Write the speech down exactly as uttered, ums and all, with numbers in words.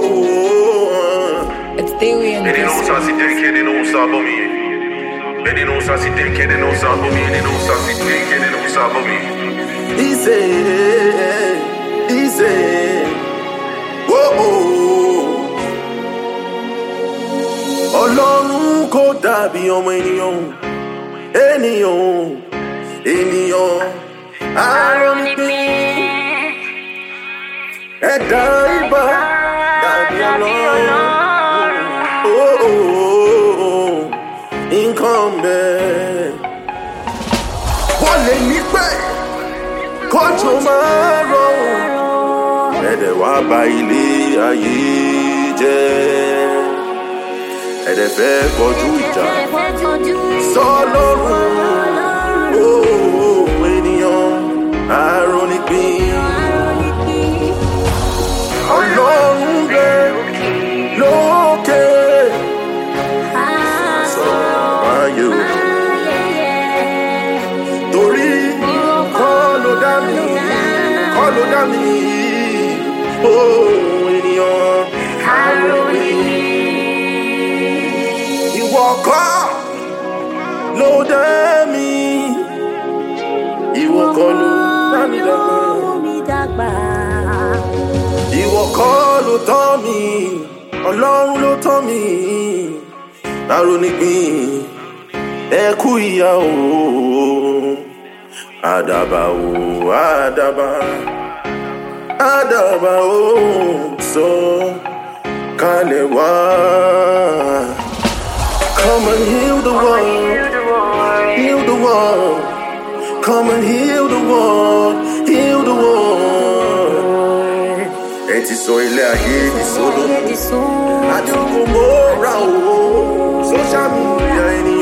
It's Theory and Any no sassy take any no sabo me. Any no sassy take any no sabo me. Any no sassy take any no sabo me. Easy, easy. Whoa. Ọlọ́run kò dàbí ọmọ ènìyàn, ènìyàn, ènìyàn. Arónípín. Ẹ̀dá ìbá dàbí Ọlọ́run. Oh, oh, oh, nǹkan bẹ́ẹ̀. Wọ́n lè ní pẹ́ kọ́jú máa rọrùn. Ẹ̀dẹ̀ wá bà ilé ayé jẹ́. Ẹ̀dẹ̀ fẹ́ kọjú ìjà sọ́lọ́run. Oh, ènìyàn arónípín. Ọlọ́run bẹ lókè. Sọ̀rọ̀ ayé o. Torí kọ́ ló dá mi, kọ́ ló dá mi. Oh, ènìyàn arónípín. Ìwọ kọ́ ló dá mi. Ìwọ kọ́ ló dá mi dàgbà. Ìwọ kọ́ ló tọ́ mi, Ọlọ́run ló tọ́ mi. Arónípín ẹ kú ìyà o, àdàbà o, àdàbà, àdàbà o, sọ kalẹ̀ wá. Come and heal the world, heal the world. Come and heal the world, heal the world. Ẹ ti sọ ilé ayé di sólò, àdúgbò mọ́ra o, social media ẹni.